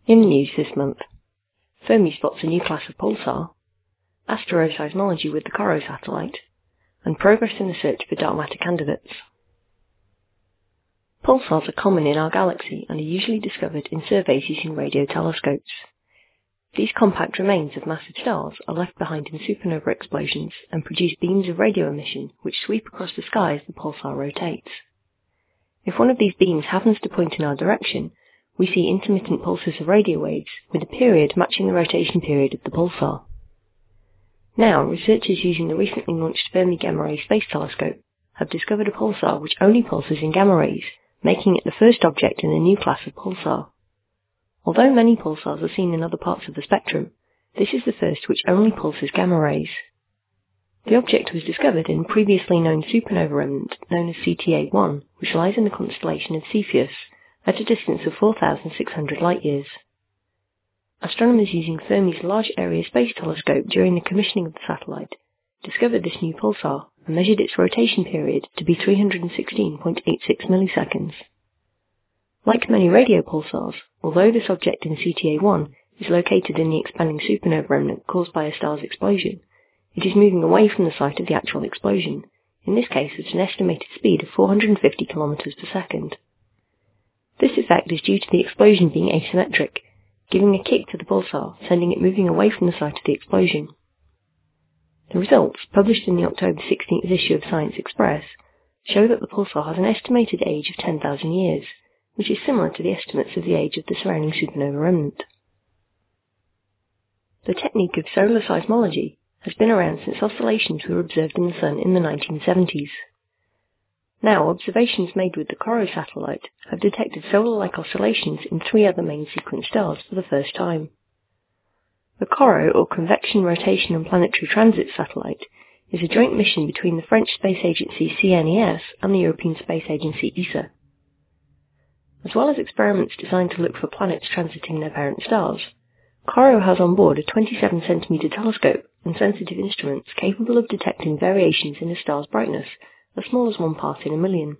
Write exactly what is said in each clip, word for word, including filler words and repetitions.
In the news this month, Fermi spots a new class of pulsar, astroseismology with the COROT satellite, and progress in the search for dark matter candidates. Pulsars are common in our galaxy and are usually discovered in surveys using radio telescopes. These compact remains of massive stars are left behind in supernova explosions and produce beams of radio emission which sweep across the sky as the pulsar rotates. If one of these beams happens to point in our direction, we see intermittent pulses of radio waves with a period matching the rotation period of the pulsar. Now, researchers using the recently launched Fermi Gamma Ray Space Telescope have discovered a pulsar which only pulses in gamma rays, making it the first object in a new class of pulsar. Although many pulsars are seen in other parts of the spectrum, this is the first which only pulses gamma rays. The object was discovered in a previously known supernova remnant known as C T A one, which lies in the constellation of Cepheus, at a distance of four thousand six hundred light-years. Astronomers using Fermi's Large Area Space Telescope during the commissioning of the satellite discovered this new pulsar and measured its rotation period to be three hundred sixteen point eight six milliseconds. Like many radio pulsars, although this object in C T A one is located in the expanding supernova remnant caused by a star's explosion, it is moving away from the site of the actual explosion, in this case at an estimated speed of four hundred fifty kilometers per second. This effect is due to the explosion being asymmetric, giving a kick to the pulsar, sending it moving away from the site of the explosion. The results, published in the October sixteenth issue of Science Express, show that the pulsar has an estimated age of ten thousand years, which is similar to the estimates of the age of the surrounding supernova remnant. The technique of solar seismology has been around since oscillations were observed in the Sun in the nineteen seventies. Now, observations made with the COROT satellite have detected solar-like oscillations in three other main sequence stars for the first time. The COROT, or Convection, Rotation and Planetary Transit satellite, is a joint mission between the French space agency C N E S and the European Space Agency E S A. As well as experiments designed to look for planets transiting their parent stars, COROT has on board a twenty-seven centimeter telescope and sensitive instruments capable of detecting variations in a star's brightness as small as one part in a million.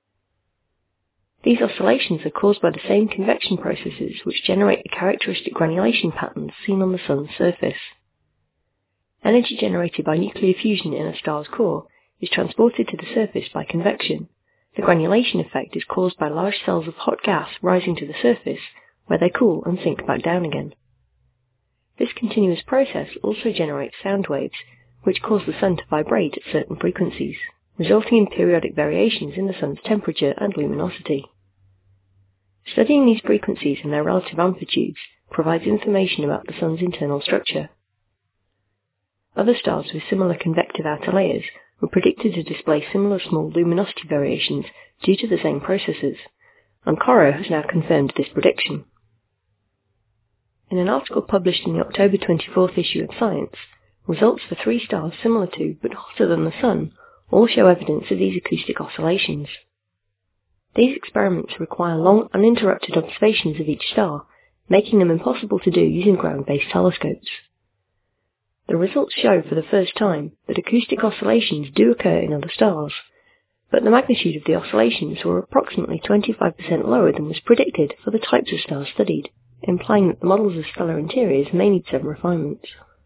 These oscillations are caused by the same convection processes which generate the characteristic granulation patterns seen on the Sun's surface. Energy generated by nuclear fusion in a star's core is transported to the surface by convection. The granulation effect is caused by large cells of hot gas rising to the surface, where they cool and sink back down again. This continuous process also generates sound waves, which cause the Sun to vibrate at certain frequencies, resulting in periodic variations in the Sun's temperature and luminosity. Studying these frequencies and their relative amplitudes provides information about the Sun's internal structure. Other stars with similar convective outer layers were predicted to display similar small luminosity variations due to the same processes, and COROT has now confirmed this prediction. In an article published in the October twenty-fourth issue of Science, results for three stars similar to, but hotter than the Sun, all show evidence of these acoustic oscillations. These experiments require long, uninterrupted observations of each star, making them impossible to do using ground-based telescopes. The results show for the first time that acoustic oscillations do occur in other stars, but the magnitude of the oscillations were approximately twenty-five percent lower than was predicted for the types of stars studied, implying that the models of stellar interiors may need some refinements.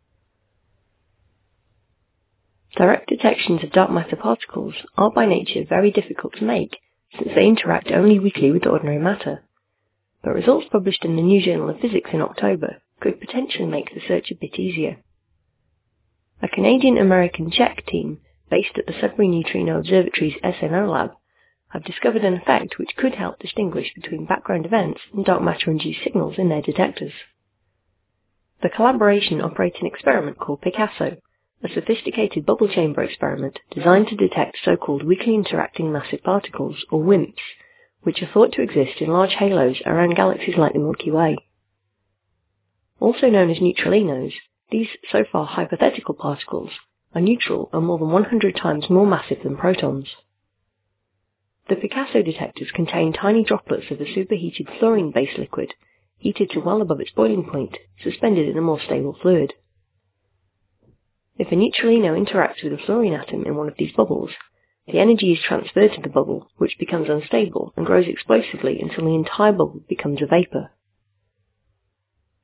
Direct detections of dark matter particles are by nature very difficult to make, since they interact only weakly with ordinary matter, but results published in the New Journal of Physics in October could potentially make the search a bit easier. A Canadian-American-Czech team based at the Sudbury Neutrino Observatory's S N O lab have discovered an effect which could help distinguish between background events and dark matter-induced signals in their detectors. The collaboration operates an experiment called Picasso, a sophisticated bubble chamber experiment designed to detect so-called weakly interacting massive particles, or WIMPs, which are thought to exist in large halos around galaxies like the Milky Way. Also known as neutralinos, these so far hypothetical particles are neutral and more than one hundred times more massive than protons. The Picasso detectors contain tiny droplets of a superheated fluorine-based liquid, heated to well above its boiling point, suspended in a more stable fluid. If a neutralino interacts with a fluorine atom in one of these bubbles, the energy is transferred to the bubble, which becomes unstable and grows explosively until the entire bubble becomes a vapor.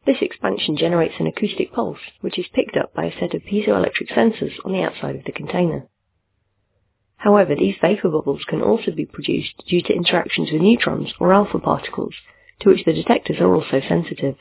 This expansion generates an acoustic pulse, which is picked up by a set of piezoelectric sensors on the outside of the container. However, these vapor bubbles can also be produced due to interactions with neutrons or alpha particles, to which the detectors are also sensitive.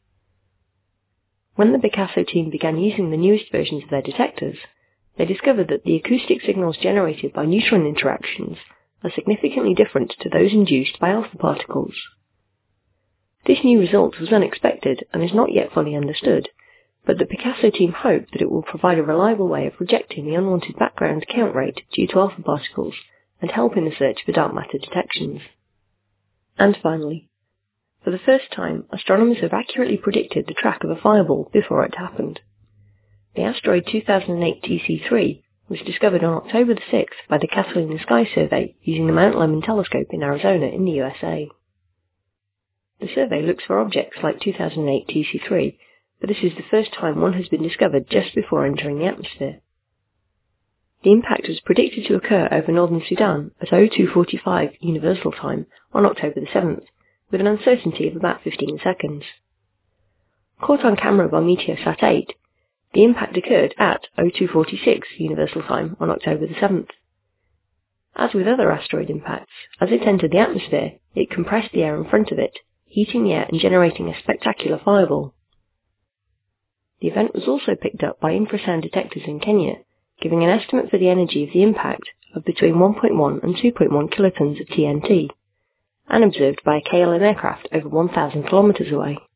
When the Picasso team began using the newest versions of their detectors, they discovered that the acoustic signals generated by neutron interactions are significantly different to those induced by alpha particles. This new result was unexpected and is not yet fully understood, but the Picasso team hope that it will provide a reliable way of rejecting the unwanted background count rate due to alpha particles and help in the search for dark matter detections. And finally, for the first time, astronomers have accurately predicted the track of a fireball before it happened. The asteroid two thousand eight T C three was discovered on October the sixth by the Catalina Sky Survey using the Mount Lemmon telescope in Arizona in the U S A. The survey looks for objects like two thousand eight T C three, but this is the first time one has been discovered just before entering the atmosphere. The impact was predicted to occur over northern Sudan at oh two forty-five Universal Time on October the seventh, with an uncertainty of about fifteen seconds. Caught on camera by Meteosat eight, the impact occurred at oh two forty-six Universal Time on October the seventh. As with other asteroid impacts, as it entered the atmosphere, it compressed the air in front of it, heating the air and generating a spectacular fireball. The event was also picked up by infrasound detectors in Kenya, giving an estimate for the energy of the impact of between one point one and two point one kilotons of T N T, and observed by a K L M aircraft over one thousand kilometers away.